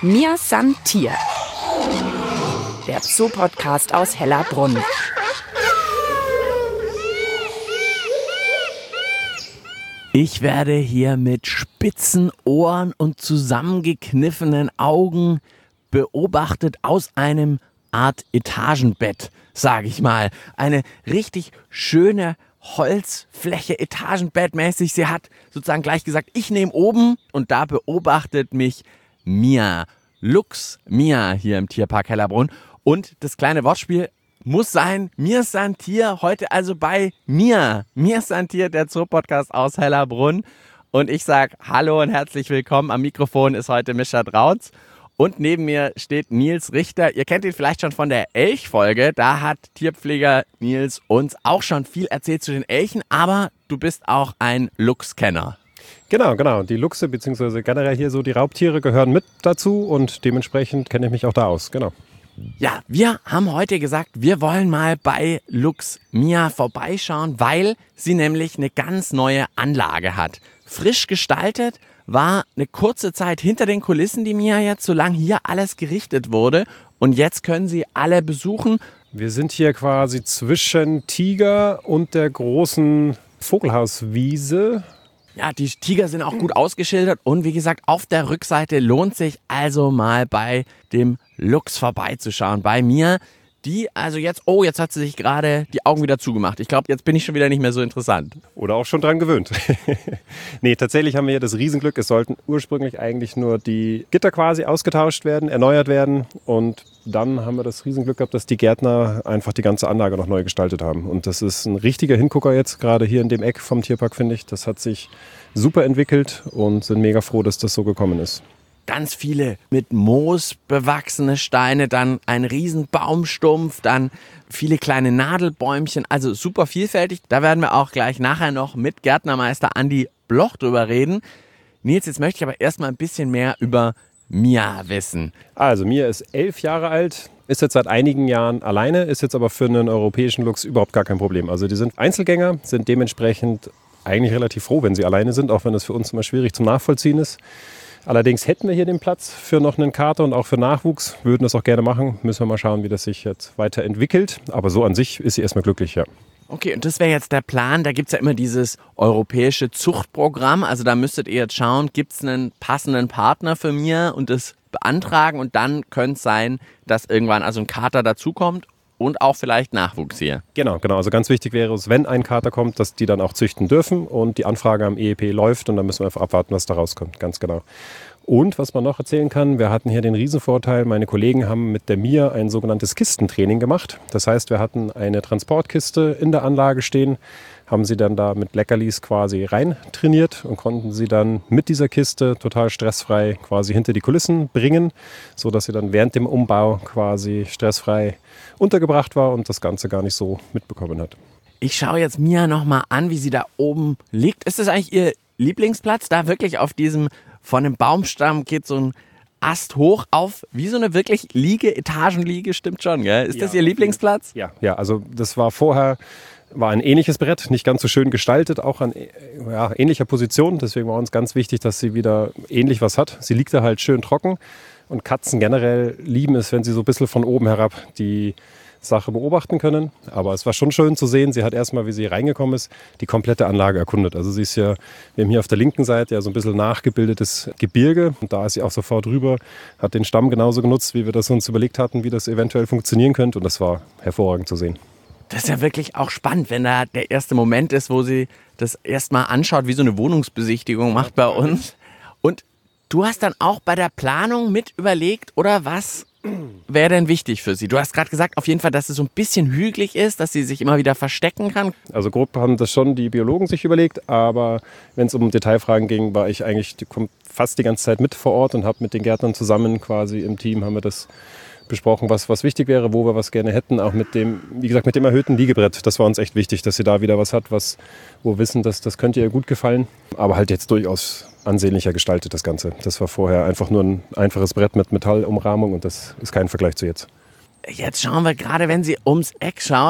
Mir san Tier, der Zoo-Podcast aus Hellerbrunn. Ich werde hier mit spitzen Ohren und zusammengekniffenen Augen beobachtet aus einem Art Etagenbett, sage ich mal. Eine richtig schöne Holzfläche, Etagenbettmäßig. Sie hat sozusagen gleich gesagt, ich nehme oben, und da beobachtet mich Mia. Lux Mia hier im Tierpark Hellerbrunn. Und das kleine Wortspiel muss sein, Mir san Tier, heute also bei mir. Mir san Tier, der Zoo-Podcast aus Hellerbrunn. Und ich sage hallo und herzlich willkommen. Am Mikrofon ist heute Mischa Drautz. Und neben mir steht Nils Richter. Ihr kennt ihn vielleicht schon von der Elch-Folge. Da hat Tierpfleger Nils uns auch schon viel erzählt zu den Elchen. Aber du bist auch ein Luchskenner. Genau. Die Luchse bzw. generell hier so die Raubtiere gehören mit dazu. Und dementsprechend kenne ich mich auch da aus. Genau. Ja, wir haben heute gesagt, wir wollen mal bei Lux Mia vorbeischauen, weil sie nämlich eine ganz neue Anlage hat. Frisch gestaltet, war eine kurze Zeit hinter den Kulissen, die Mia jetzt, solange hier alles gerichtet wurde. Und jetzt können sie alle besuchen. Wir sind hier quasi zwischen Tiger und der großen Vogelhauswiese. Ja, die Tiger sind auch gut ausgeschildert. Und wie gesagt, auf der Rückseite lohnt sich also mal bei dem Lux vorbeizuschauen. Bei mir, die also jetzt hat sie sich gerade die Augen wieder zugemacht. Ich glaube, jetzt bin ich schon wieder nicht mehr so interessant. Oder auch schon dran gewöhnt. Nee, tatsächlich haben wir hier das Riesenglück. Es sollten ursprünglich eigentlich nur die Gitter quasi ausgetauscht werden, erneuert werden. Und dann haben wir das Riesenglück gehabt, dass die Gärtner einfach die ganze Anlage noch neu gestaltet haben. Und das ist ein richtiger Hingucker jetzt, gerade hier in dem Eck vom Tierpark, finde ich. Das hat sich super entwickelt und sind mega froh, dass das so gekommen ist. Ganz viele mit Moos bewachsene Steine, dann ein riesen Baumstumpf, dann viele kleine Nadelbäumchen, also super vielfältig. Da werden wir auch gleich nachher noch mit Gärtnermeister Andi Bloch drüber reden. Nils, jetzt möchte ich aber erstmal ein bisschen mehr über Mia wissen. Also Mia ist 11 Jahre alt, ist jetzt seit einigen Jahren alleine, ist jetzt aber für einen europäischen Luchs überhaupt gar kein Problem. Also die sind Einzelgänger, sind dementsprechend eigentlich relativ froh, wenn sie alleine sind, auch wenn das für uns immer schwierig zum Nachvollziehen ist. Allerdings hätten wir hier den Platz für noch einen Kater und auch für Nachwuchs. Würden das auch gerne machen. Müssen wir mal schauen, wie das sich jetzt weiterentwickelt. Aber so an sich ist sie erstmal glücklich, ja. Okay, und das wäre jetzt der Plan. Da gibt es ja immer dieses europäische Zuchtprogramm. Also da müsstet ihr jetzt schauen, gibt es einen passenden Partner für Mia und das beantragen. Und dann könnte es sein, dass irgendwann also ein Kater dazukommt. Und auch vielleicht Nachwuchs hier. Genau. Also ganz wichtig wäre es, wenn ein Kater kommt, dass die dann auch züchten dürfen und die Anfrage am EEP läuft und dann müssen wir einfach abwarten, was da rauskommt. Ganz genau. Und was man noch erzählen kann, wir hatten hier den Riesenvorteil, meine Kollegen haben mit der Mia ein sogenanntes Kistentraining gemacht. Das heißt, wir hatten eine Transportkiste in der Anlage stehen, haben sie dann da mit Leckerlis quasi rein trainiert und konnten sie dann mit dieser Kiste total stressfrei quasi hinter die Kulissen bringen, sodass sie dann während dem Umbau quasi stressfrei untergebracht war und das Ganze gar nicht so mitbekommen hat. Ich schaue jetzt Mia nochmal an, wie sie da oben liegt. Ist das eigentlich ihr Lieblingsplatz? Da wirklich auf diesem, von dem Baumstamm geht so ein Ast hoch auf, wie so eine wirklich Etagenliege, stimmt schon, gell? Ist das ihr Lieblingsplatz? Ja, also das war vorher ein ähnliches Brett, nicht ganz so schön gestaltet, auch an ähnlicher Position. Deswegen war uns ganz wichtig, dass sie wieder ähnlich was hat. Sie liegt da halt schön trocken. Und Katzen generell lieben es, wenn sie so ein bisschen von oben herab die Sache beobachten können. Aber es war schon schön zu sehen. Sie hat erstmal, wie sie reingekommen ist, die komplette Anlage erkundet. Also sie ist ja, wir haben hier auf der linken Seite ja so ein bisschen nachgebildetes Gebirge. Und da ist sie auch sofort rüber, hat den Stamm genauso genutzt, wie wir das uns überlegt hatten, wie das eventuell funktionieren könnte. Und das war hervorragend zu sehen. Das ist ja wirklich auch spannend, wenn da der erste Moment ist, wo sie das erstmal anschaut, wie so eine Wohnungsbesichtigung macht bei uns. Und du hast dann auch bei der Planung mit überlegt, oder was wäre denn wichtig für sie? Du hast gerade gesagt, auf jeden Fall, dass es so ein bisschen hügelig ist, dass sie sich immer wieder verstecken kann. Also grob haben das schon die Biologen sich überlegt, aber wenn es um Detailfragen ging, war ich eigentlich fast die ganze Zeit mit vor Ort und habe mit den Gärtnern zusammen quasi im Team haben wir das besprochen, was wichtig wäre, wo wir was gerne hätten, auch mit dem, wie gesagt, mit dem erhöhten Liegebrett. Das war uns echt wichtig, dass sie da wieder was hat, wo wir wissen, dass das könnte ihr gut gefallen, aber halt jetzt durchaus ansehnlicher gestaltet, das Ganze. Das war vorher einfach nur ein einfaches Brett mit Metallumrahmung und das ist kein Vergleich zu jetzt. Jetzt schauen wir gerade, wenn sie ums Eck schaut,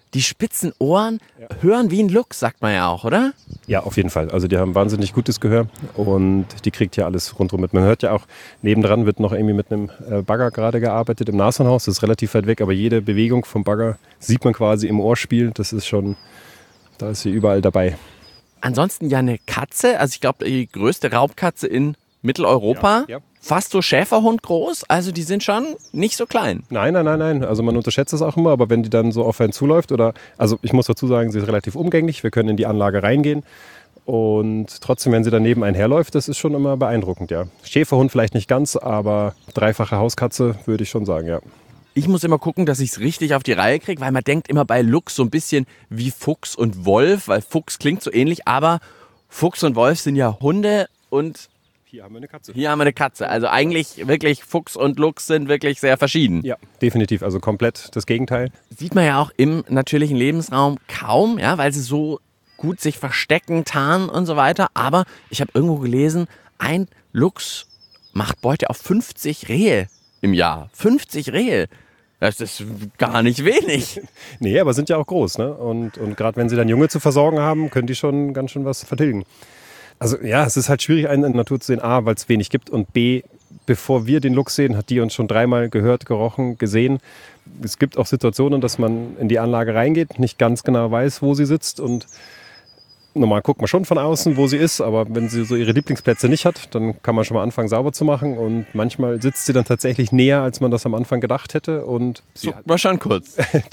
die spitzen Ohren hören wie ein Luchs, sagt man ja auch, oder? Ja, auf jeden Fall. Also die haben wahnsinnig gutes Gehör und die kriegt ja alles rundherum mit. Man hört ja auch, nebendran wird noch irgendwie mit einem Bagger gerade gearbeitet im Nashornhaus. Das ist relativ weit weg, aber jede Bewegung vom Bagger sieht man quasi im Ohrspiel. Das ist schon, da ist sie überall dabei. Ansonsten ja eine Katze, also ich glaube die größte Raubkatze in Mitteleuropa. Ja. Fast so Schäferhund groß, also die sind schon nicht so klein. Nein. Also man unterschätzt es auch immer, aber wenn die dann so auf einen zuläuft also ich muss dazu sagen, sie ist relativ umgänglich, wir können in die Anlage reingehen und trotzdem, wenn sie daneben einherläuft, das ist schon immer beeindruckend, ja. Schäferhund vielleicht nicht ganz, aber dreifache Hauskatze würde ich schon sagen, ja. Ich muss immer gucken, dass ich es richtig auf die Reihe kriege, weil man denkt immer bei Luchs so ein bisschen wie Fuchs und Wolf, weil Fuchs klingt so ähnlich, aber Fuchs und Wolf sind ja Hunde und hier haben wir eine Katze. hier haben wir eine Katze. Also eigentlich wirklich Fuchs und Luchs sind wirklich sehr verschieden. Ja, definitiv. Also komplett das Gegenteil. Sieht man ja auch im natürlichen Lebensraum kaum, ja, weil sie so gut sich verstecken, tarnen und so weiter. Aber ich habe irgendwo gelesen, ein Luchs macht Beute auf 50 Rehe im Jahr. 50 Rehe. Das ist gar nicht wenig. Nee, aber sind ja auch groß, ne? Und gerade wenn sie dann Junge zu versorgen haben, können die schon ganz schön was vertilgen. Also ja, es ist halt schwierig, einen in der Natur zu sehen. A, weil es wenig gibt und B, bevor wir den Luchs sehen, hat die uns schon dreimal gehört, gerochen, gesehen. Es gibt auch Situationen, dass man in die Anlage reingeht, nicht ganz genau weiß, wo sie sitzt und normal guckt man schon von außen, wo sie ist, aber wenn sie so ihre Lieblingsplätze nicht hat, dann kann man schon mal anfangen, sauber zu machen und manchmal sitzt sie dann tatsächlich näher, als man das am Anfang gedacht hätte. Und So, war schon kurz.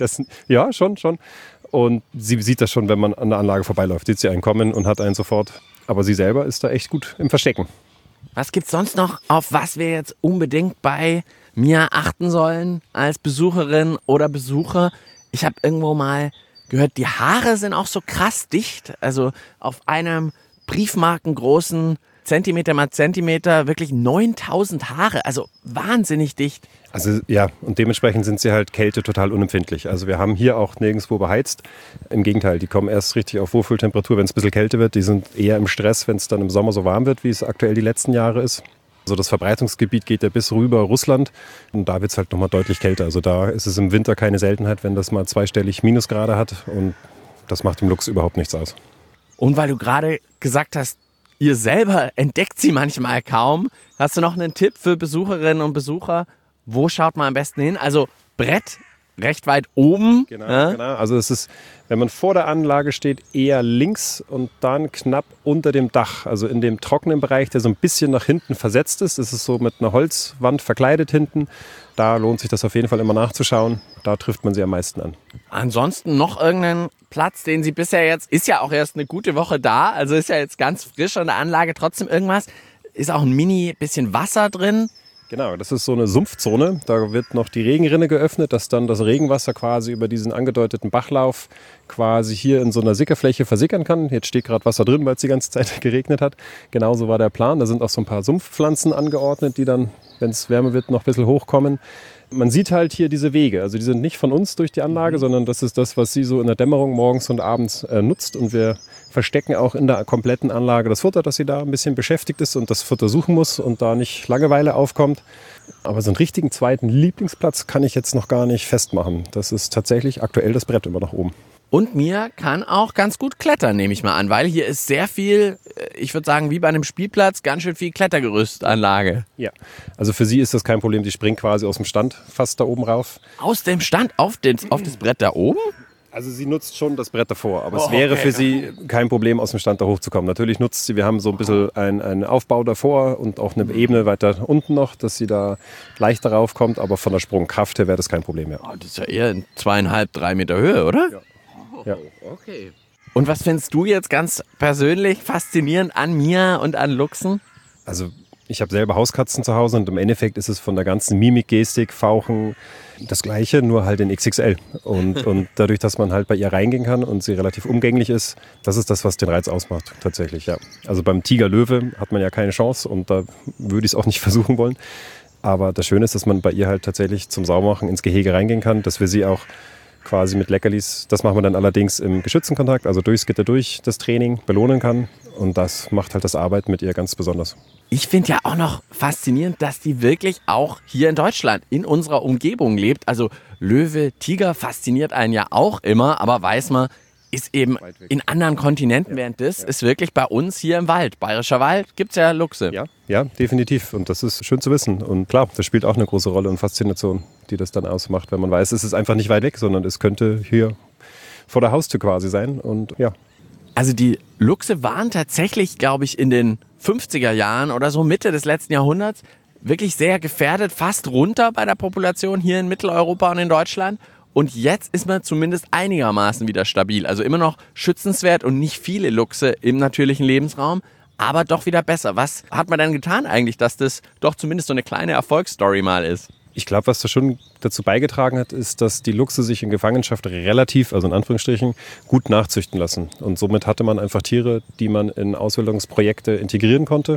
Ja, schon. Und sie sieht das schon, wenn man an der Anlage vorbeiläuft, sieht sie einen kommen und hat einen sofort. Aber sie selber ist da echt gut im Verstecken. Was gibt's sonst noch, auf was wir jetzt unbedingt bei mir achten sollen als Besucherin oder Besucher? Ich habe irgendwo mal gehört, die Haare sind auch so krass dicht. Also auf einem briefmarkengroßen Zentimeter mal Zentimeter wirklich 9000 Haare. Also wahnsinnig dicht. Also ja, und dementsprechend sind sie halt Kälte total unempfindlich. Also wir haben hier auch nirgendwo beheizt. Im Gegenteil, die kommen erst richtig auf Wohlfühltemperatur, wenn es ein bisschen kälter wird. Die sind eher im Stress, wenn es dann im Sommer so warm wird, wie es aktuell die letzten Jahre ist. Also das Verbreitungsgebiet geht ja bis rüber Russland und da wird es halt nochmal deutlich kälter. Also da ist es im Winter keine Seltenheit, wenn das mal zweistellig Minusgrade hat und das macht dem Luchs überhaupt nichts aus. Und weil du gerade gesagt hast, ihr selber entdeckt sie manchmal kaum, hast du noch einen Tipp für Besucherinnen und Besucher? Wo schaut man am besten hin? Also Brett recht weit oben. Genau. Also es ist, wenn man vor der Anlage steht, eher links und dann knapp unter dem Dach. Also in dem trockenen Bereich, der so ein bisschen nach hinten versetzt ist. Es ist so mit einer Holzwand verkleidet hinten. Da lohnt sich das auf jeden Fall immer nachzuschauen. Da trifft man sie am meisten an. Ansonsten noch irgendeinen Platz, den sie bisher jetzt, ist ja auch erst eine gute Woche da, also ist ja jetzt ganz frisch an der Anlage, trotzdem irgendwas. Ist auch ein mini bisschen Wasser drin. Genau, das ist so eine Sumpfzone. Da wird noch die Regenrinne geöffnet, dass dann das Regenwasser quasi über diesen angedeuteten Bachlauf quasi hier in so einer Sickerfläche versickern kann. Jetzt steht gerade Wasser drin, weil es die ganze Zeit geregnet hat. Genauso war der Plan. Da sind auch so ein paar Sumpfpflanzen angeordnet, die dann, wenn es wärmer wird, noch ein bisschen hochkommen. Man sieht halt hier diese Wege. Also die sind nicht von uns durch die Anlage, sondern das ist das, was sie so in der Dämmerung morgens und abends nutzt. Und wir verstecken auch in der kompletten Anlage das Futter, dass sie da ein bisschen beschäftigt ist und das Futter suchen muss und da nicht Langeweile aufkommt. Aber so einen richtigen zweiten Lieblingsplatz kann ich jetzt noch gar nicht festmachen. Das ist tatsächlich aktuell das Brett immer nach oben. Und Mia kann auch ganz gut klettern, nehme ich mal an, weil hier ist sehr viel, ich würde sagen, wie bei einem Spielplatz, ganz schön viel Klettergerüstanlage. Ja, also für sie ist das kein Problem. Die springt quasi aus dem Stand fast da oben rauf. Aus dem Stand auf das Brett da oben? Also sie nutzt schon das Brett davor, aber es wäre für sie kein Problem, aus dem Stand da hochzukommen. Natürlich nutzt sie, wir haben so ein bisschen einen Aufbau davor und auch eine Ebene weiter unten noch, dass sie da leichter raufkommt, aber von der Sprungkraft her wäre das kein Problem mehr. Oh, das ist ja eher in 2,5, 3 Meter Höhe, oder? Ja. Okay. Und was findest du jetzt ganz persönlich faszinierend an Mia und an Luchsen? Also ich habe selber Hauskatzen zu Hause und im Endeffekt ist es von der ganzen Mimik, Gestik, Fauchen das Gleiche, nur halt in XXL. Und dadurch, dass man halt bei ihr reingehen kann und sie relativ umgänglich ist, das ist das, was den Reiz ausmacht, tatsächlich, ja. Also beim Tiger-Löwe hat man ja keine Chance und da würde ich es auch nicht versuchen wollen. Aber das Schöne ist, dass man bei ihr halt tatsächlich zum Saubermachen ins Gehege reingehen kann, dass wir sie auch quasi mit Leckerlis, das machen wir dann allerdings im Geschützenkontakt, also durchs Gitter durch das Training belohnen kann. Und das macht halt das Arbeiten mit ihr ganz besonders. Ich finde ja auch noch faszinierend, dass die wirklich auch hier in Deutschland, in unserer Umgebung lebt. Also Löwe, Tiger fasziniert einen ja auch immer, aber weiß man, ist eben in anderen Kontinenten, während das ist wirklich bei uns hier im Wald. Bayerischer Wald gibt es ja Luchse. Ja, definitiv. Und das ist schön zu wissen. Und klar, das spielt auch eine große Rolle und Faszination, die das dann ausmacht, wenn man weiß, es ist einfach nicht weit weg, sondern es könnte hier vor der Haustür quasi sein. Und ja. Also die Luchse waren tatsächlich, glaube ich, in den 50er Jahren oder so, Mitte des letzten Jahrhunderts, wirklich sehr gefährdet, fast runter bei der Population hier in Mitteleuropa und in Deutschland. Und jetzt ist man zumindest einigermaßen wieder stabil. Also immer noch schützenswert und nicht viele Luchse im natürlichen Lebensraum, aber doch wieder besser. Was hat man denn getan eigentlich, dass das doch zumindest so eine kleine Erfolgsstory mal ist? Ich glaube, was da schon dazu beigetragen hat, ist, dass die Luchse sich in Gefangenschaft relativ, also in Anführungsstrichen, gut nachzüchten lassen. Und somit hatte man einfach Tiere, die man in Ausbildungsprojekte integrieren konnte.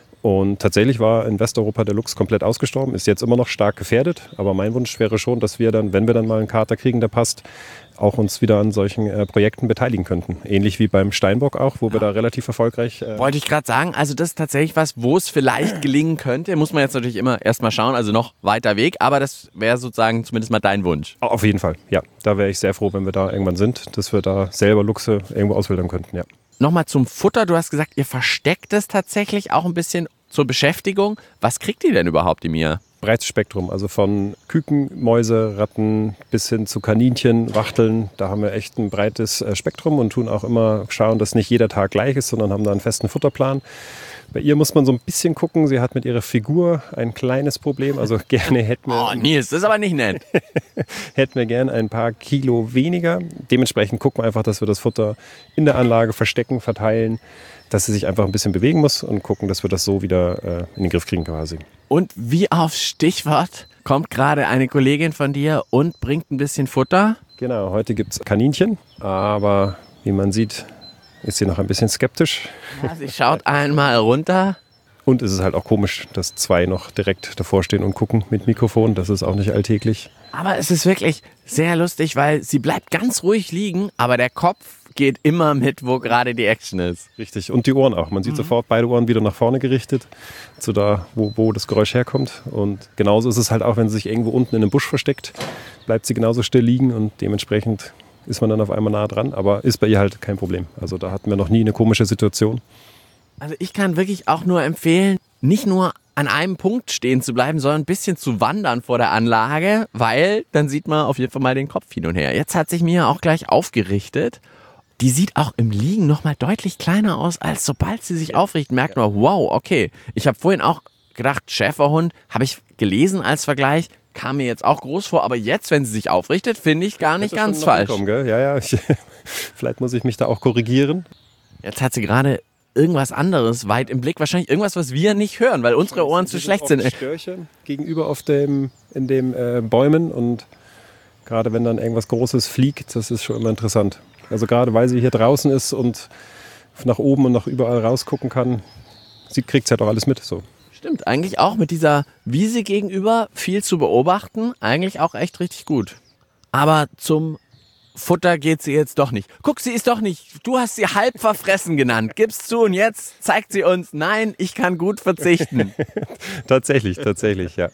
Und tatsächlich war in Westeuropa der Luchs komplett ausgestorben, ist jetzt immer noch stark gefährdet. Aber mein Wunsch wäre schon, dass wir dann, wenn wir dann mal einen Kater kriegen, der passt, auch uns wieder an solchen Projekten beteiligen könnten. Ähnlich wie beim Steinbock auch, wo wir da relativ erfolgreich... Wollte ich gerade sagen, also das ist tatsächlich was, wo es vielleicht gelingen könnte. Muss man jetzt natürlich immer erstmal schauen, also noch weiter Weg. Aber das wäre sozusagen zumindest mal dein Wunsch. Auf jeden Fall, ja. Da wäre ich sehr froh, wenn wir da irgendwann sind, dass wir da selber Luchse irgendwo auswildern könnten, ja. Nochmal zum Futter. Du hast gesagt, ihr versteckt es tatsächlich auch ein bisschen zur Beschäftigung. Was kriegt ihr denn überhaupt, die Mia? Breites Spektrum, also von Küken, Mäuse, Ratten bis hin zu Kaninchen, Wachteln. Da haben wir echt ein breites Spektrum und tun auch immer schauen, dass nicht jeder Tag gleich ist, sondern haben da einen festen Futterplan. Bei ihr muss man so ein bisschen gucken. Sie hat mit ihrer Figur ein kleines Problem. Also gerne hätten wir... Oh, Nils, das ist aber nicht nett. hätten wir gern ein paar Kilo weniger. Dementsprechend gucken wir einfach, dass wir das Futter in der Anlage verstecken, verteilen, dass sie sich einfach ein bisschen bewegen muss und gucken, dass wir das so wieder in den Griff kriegen quasi. Und wie aufs Stichwort kommt gerade eine Kollegin von dir und bringt ein bisschen Futter? Genau, heute gibt es Kaninchen, aber wie man sieht, ist sie noch ein bisschen skeptisch. Ja, sie schaut einmal runter. Und es ist halt auch komisch, dass zwei noch direkt davor stehen und gucken mit Mikrofon. Das ist auch nicht alltäglich. Aber es ist wirklich sehr lustig, weil sie bleibt ganz ruhig liegen, aber der Kopf geht immer mit, wo gerade die Action ist. Richtig, und die Ohren auch. Man sieht sofort beide Ohren wieder nach vorne gerichtet, zu da, wo das Geräusch herkommt. Und genauso ist es halt auch, wenn sie sich irgendwo unten in einem Busch versteckt, bleibt sie genauso still liegen und dementsprechend ist man dann auf einmal nah dran. Aber ist bei ihr halt kein Problem. Also da hatten wir noch nie eine komische Situation. Also ich kann wirklich auch nur empfehlen, nicht nur an einem Punkt stehen zu bleiben, sondern ein bisschen zu wandern vor der Anlage, weil dann sieht man auf jeden Fall mal den Kopf hin und her. Jetzt hat sich Mia auch gleich aufgerichtet. Die sieht auch im Liegen nochmal deutlich kleiner aus, als sobald sie sich aufrichtet, merkt man, wow, okay. Ich habe vorhin auch gedacht, Schäferhund, habe ich gelesen als Vergleich, kam mir jetzt auch groß vor, aber jetzt, wenn sie sich aufrichtet, finde ich gar nicht ganz falsch. Gell? Ja, vielleicht muss ich mich da auch korrigieren. Jetzt hat sie gerade irgendwas anderes weit im Blick, wahrscheinlich irgendwas, was wir nicht hören, weil unsere Ohren zu schlecht sind. Störchen gegenüber in den Bäumen und gerade wenn dann irgendwas Großes fliegt, das ist schon immer interessant. Also gerade weil sie hier draußen ist und nach oben und nach überall rausgucken kann, kriegt sie halt auch alles mit. So. Stimmt, eigentlich auch mit dieser Wiese gegenüber viel zu beobachten, eigentlich auch echt richtig gut. Aber zum Futter geht sie jetzt doch nicht. Guck, sie ist doch nicht, du hast sie halb verfressen genannt. Gib's zu und jetzt zeigt sie uns, nein, ich kann gut verzichten. Tatsächlich, ja.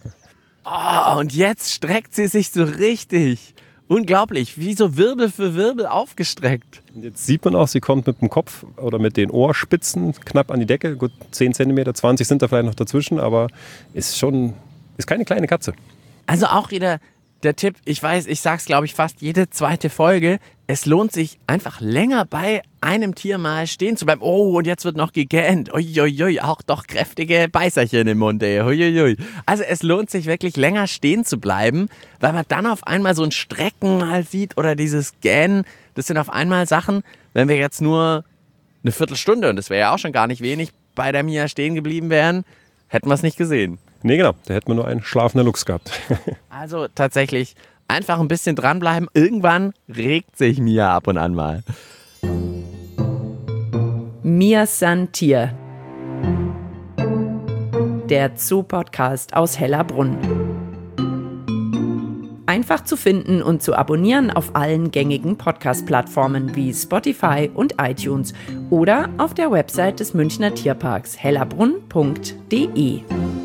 Oh, und jetzt streckt sie sich so richtig. Unglaublich, wie so Wirbel für Wirbel aufgestreckt. Und jetzt sieht man auch, sie kommt mit dem Kopf oder mit den Ohrspitzen knapp an die Decke. Gut, 10 cm, 20 sind da vielleicht noch dazwischen, aber ist keine kleine Katze. Also auch wieder der Tipp, ich weiß, ich sag's glaube ich fast jede zweite Folge, es lohnt sich einfach länger bei einem Tier mal stehen zu bleiben. Oh, und jetzt wird noch gegähnt. Uiuiui, auch doch kräftige Beißerchen im Mund, ey. Uiuiui. Also es lohnt sich wirklich länger stehen zu bleiben, weil man dann auf einmal so ein Strecken mal sieht oder dieses Gähnen. Das sind auf einmal Sachen, wenn wir jetzt nur eine Viertelstunde, und das wäre ja auch schon gar nicht wenig, bei der Mia stehen geblieben wären, hätten wir es nicht gesehen. Nee, genau. Da hätten wir nur einen schlafenden Luchs gehabt. Also tatsächlich einfach ein bisschen dranbleiben. Irgendwann regt sich Mia ab und an mal. Mia san Tier. Der Zoo-Podcast aus Hellerbrunn. einfach zu finden und zu abonnieren auf allen gängigen Podcast-Plattformen wie Spotify und iTunes oder auf der Website des Münchner Tierparks hellerbrunn.de.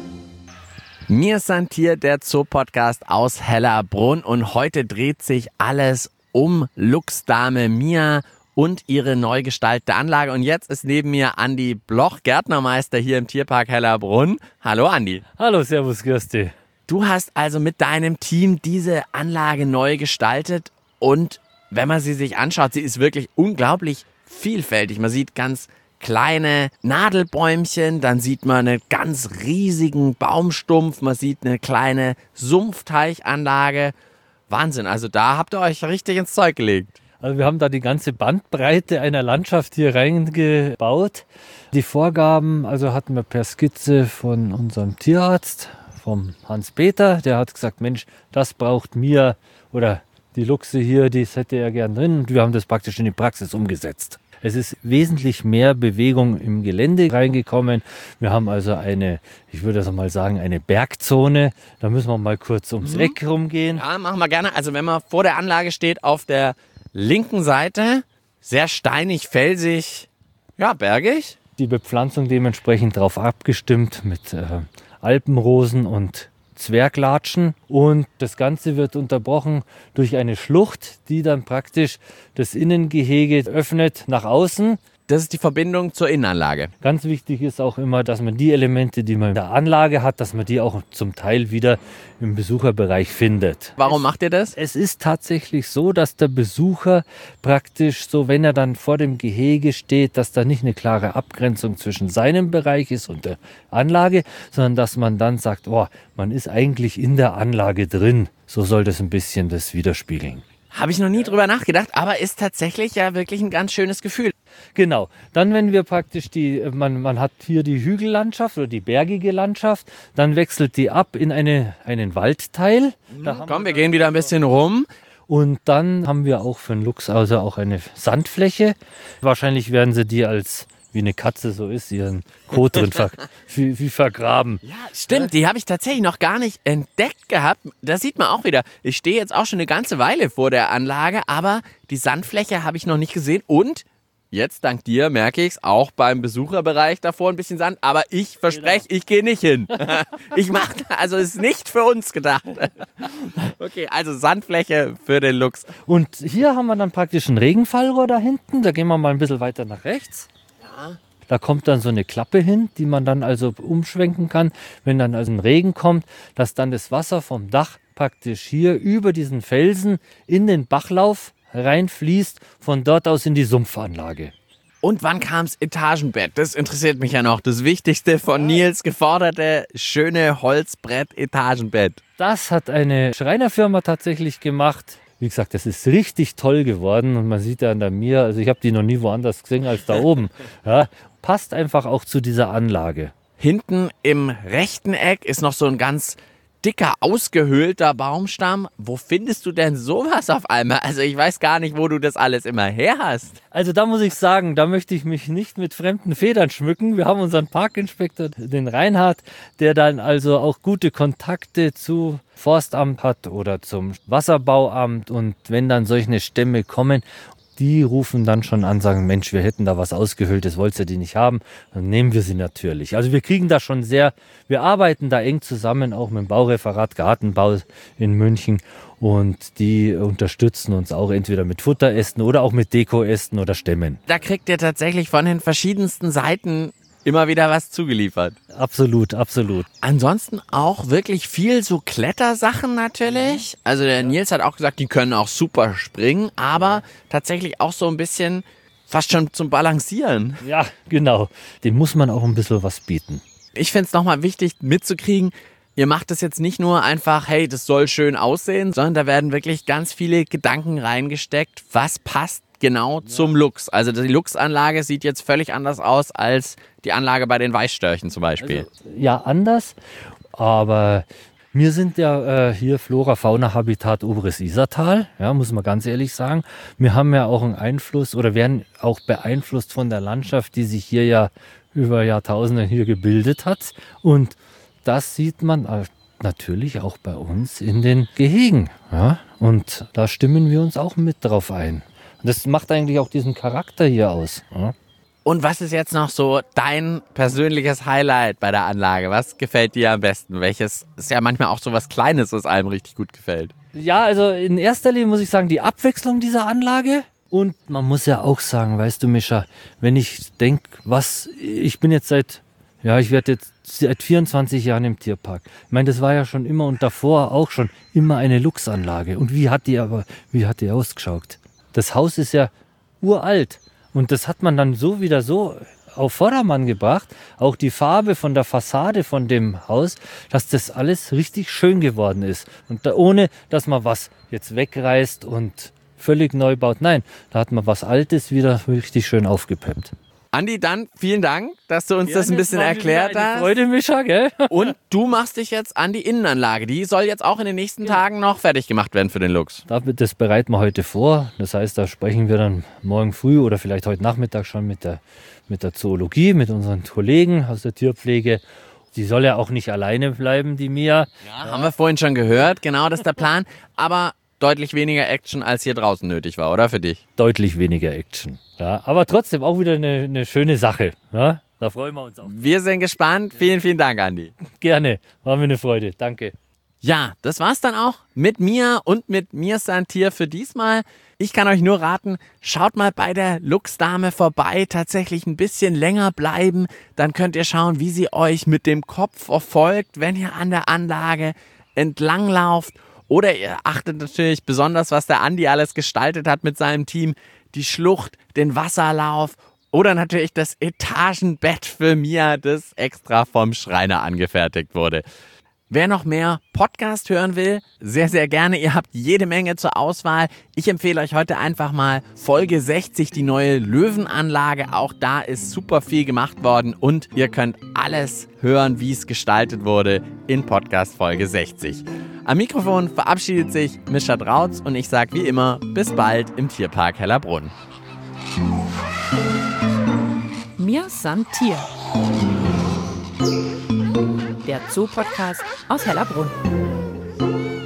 Mir sind hier der Zoopodcast aus Hellerbrunn und heute dreht sich alles um Luchsdame Mia und ihre neu gestaltete Anlage. Und jetzt ist neben mir Andi Bloch, Gärtnermeister hier im Tierpark Hellerbrunn. Hallo Andi. Hallo, servus, grüß dich. Du hast also mit deinem Team diese Anlage neu gestaltet und wenn man sie sich anschaut, sie ist wirklich unglaublich vielfältig. Man sieht ganz kleine Nadelbäumchen, dann sieht man einen ganz riesigen Baumstumpf, man sieht eine kleine Sumpfteichanlage. Wahnsinn, also da habt ihr euch richtig ins Zeug gelegt. Also wir haben da die ganze Bandbreite einer Landschaft hier reingebaut. Die Vorgaben also hatten wir per Skizze von unserem Tierarzt, vom Hans-Peter. Der hat gesagt, Mensch, das braucht Mia oder die Luchse hier, das hätte er gern drin. Und wir haben das praktisch in die Praxis umgesetzt. Es ist wesentlich mehr Bewegung im Gelände reingekommen. Wir haben also ich würde das mal sagen, eine Bergzone. Da müssen wir mal kurz ums Eck rumgehen. Ja, machen wir gerne. Also wenn man vor der Anlage steht, auf der linken Seite, sehr steinig, felsig, ja, bergig. Die Bepflanzung dementsprechend darauf abgestimmt mit Alpenrosen und Zwerglatschen. Und das Ganze wird unterbrochen durch eine Schlucht, die dann praktisch das Innengehege öffnet nach außen. Das ist die Verbindung zur Innenanlage. Ganz wichtig ist auch immer, dass man die Elemente, die man in der Anlage hat, dass man die auch zum Teil wieder im Besucherbereich findet. Warum macht ihr das? Es ist tatsächlich so, dass der Besucher praktisch so, wenn er dann vor dem Gehege steht, dass da nicht eine klare Abgrenzung zwischen seinem Bereich ist und der Anlage, sondern dass man dann sagt, oh, man ist eigentlich in der Anlage drin. So soll das ein bisschen das widerspiegeln. Habe ich noch nie drüber nachgedacht, aber ist tatsächlich ja wirklich ein ganz schönes Gefühl. Genau. Dann, wenn wir praktisch man hat hier die Hügellandschaft oder die bergige Landschaft, dann wechselt die ab in einen Waldteil. Komm, wir gehen wieder ein bisschen rum. Und dann haben wir auch für den Luchs also auch eine Sandfläche. Wahrscheinlich werden sie die wie eine Katze so ist, ihren Kot drin vergraben. Ja, stimmt, die habe ich tatsächlich noch gar nicht entdeckt gehabt. Das sieht man auch wieder. Ich stehe jetzt auch schon eine ganze Weile vor der Anlage, aber die Sandfläche habe ich noch nicht gesehen. Und jetzt, dank dir, merke ich es, auch beim Besucherbereich davor ein bisschen Sand. Aber ich verspreche, ich gehe nicht hin. Also ist nicht für uns gedacht. Okay, also Sandfläche für den Luchs. Und hier haben wir dann praktisch ein Regenfallrohr da hinten. Da gehen wir mal ein bisschen weiter nach rechts. Da kommt dann so eine Klappe hin, die man dann also umschwenken kann, wenn dann also ein Regen kommt, dass dann das Wasser vom Dach praktisch hier über diesen Felsen in den Bachlauf reinfließt, von dort aus in die Sumpfanlage. Und wann kam das Etagenbett? Das interessiert mich ja noch. Das Wichtigste von Nils geforderte, schöne Holzbrett-Etagenbett. Das hat eine Schreinerfirma tatsächlich gemacht. Wie gesagt, das ist richtig toll geworden und man sieht ja an der Mia, also ich habe die noch nie woanders gesehen als da oben. Ja, passt einfach auch zu dieser Anlage. Hinten im rechten Eck ist noch so ein ganz dicker, ausgehöhlter Baumstamm. Wo findest du denn sowas auf einmal? Also ich weiß gar nicht, wo du das alles immer her hast. Also da muss ich sagen, da möchte ich mich nicht mit fremden Federn schmücken. Wir haben unseren Parkinspektor, den Reinhard, der dann also auch gute Kontakte zu Forstamt hat oder zum Wasserbauamt. Und wenn dann solche Stämme kommen, die rufen dann schon an, sagen, Mensch, wir hätten da was ausgehöhltes, wollt ihr die nicht haben? Dann nehmen wir sie natürlich. Also wir kriegen da schon wir arbeiten da eng zusammen, auch mit dem Baureferat Gartenbau in München. Und die unterstützen uns auch entweder mit Futterästen oder auch mit Dekoästen oder Stämmen. Da kriegt ihr tatsächlich von den verschiedensten Seiten immer wieder was zugeliefert. Absolut, absolut. Ansonsten auch wirklich viel so Klettersachen natürlich. Also der Nils hat auch gesagt, die können auch super springen, aber tatsächlich auch so ein bisschen fast schon zum Balancieren. Ja, genau. Dem muss man auch ein bisschen was bieten. Ich finde es nochmal wichtig mitzukriegen, ihr macht das jetzt nicht nur einfach, hey, das soll schön aussehen, sondern da werden wirklich ganz viele Gedanken reingesteckt, was passt genau zum Luchs. Also die Luchsanlage sieht jetzt völlig anders aus als die Anlage bei den Weißstörchen zum Beispiel. Also, ja, anders, aber wir sind ja hier Flora-Fauna-Habitat Oberes Isartal, ja, muss man ganz ehrlich sagen. Wir haben ja auch einen Einfluss oder werden auch beeinflusst von der Landschaft, die sich hier ja über Jahrtausende hier gebildet hat. Und das sieht man, natürlich auch bei uns in den Gehegen. Ja? Und da stimmen wir uns auch mit drauf ein. Und das macht eigentlich auch diesen Charakter hier aus. Ja? Und was ist jetzt noch so dein persönliches Highlight bei der Anlage? Was gefällt dir am besten? Welches ist ja manchmal auch so was Kleines, was einem richtig gut gefällt? Ja, also in erster Linie muss ich sagen, die Abwechslung dieser Anlage. Und man muss ja auch sagen, weißt du, Mischa, wenn ich denke, ich bin jetzt ich werde jetzt seit 24 Jahren im Tierpark. Ich meine, das war ja schon immer und davor auch schon immer eine Luchsanlage. Und wie hat die ausgeschaut? Das Haus ist ja uralt. Und das hat man dann wieder so auf Vordermann gebracht. Auch die Farbe von der Fassade von dem Haus, dass das alles richtig schön geworden ist. Und ohne, dass man was jetzt wegreißt und völlig neu baut. Nein, da hat man was Altes wieder richtig schön aufgepeppt. Andi, dann vielen Dank, dass du uns das ein bisschen erklärt hast. Freude, Mischa, gell? Und du machst dich jetzt an die Innenanlage. Die soll jetzt auch in den nächsten Tagen noch fertig gemacht werden für den Luchs. Das bereiten wir heute vor. Das heißt, da sprechen wir dann morgen früh oder vielleicht heute Nachmittag schon mit der Zoologie, mit unseren Kollegen aus der Tierpflege. Die soll ja auch nicht alleine bleiben, die Mia. Ja, haben wir vorhin schon gehört. Genau, das ist der Plan. Aber deutlich weniger Action, als hier draußen nötig war, oder für dich? Deutlich weniger Action. Ja, aber trotzdem auch wieder eine schöne Sache. Ja? Da freuen wir uns auch. Wir sind gespannt. Vielen, vielen Dank, Andi. Gerne. War mir eine Freude. Danke. Ja, das war's dann auch mit mir und mit Mir ist ein Tier für diesmal. Ich kann euch nur raten, schaut mal bei der Luchsdame vorbei, tatsächlich ein bisschen länger bleiben. Dann könnt ihr schauen, wie sie euch mit dem Kopf verfolgt, wenn ihr an der Anlage entlanglauft. Oder ihr achtet natürlich besonders, was der Andi alles gestaltet hat mit seinem Team. Die Schlucht, den Wasserlauf oder natürlich das Etagenbett für Mia, das extra vom Schreiner angefertigt wurde. Wer noch mehr Podcast hören will, sehr, sehr gerne. Ihr habt jede Menge zur Auswahl. Ich empfehle euch heute einfach mal Folge 60, die neue Löwenanlage. Auch da ist super viel gemacht worden und ihr könnt alles hören, wie es gestaltet wurde in Podcast Folge 60. Am Mikrofon verabschiedet sich Mischa Drautz und ich sage wie immer, bis bald im Tierpark Hellerbrunn. Mir ist ein Tier. Der Zoo-Podcast aus Hellerbrunn.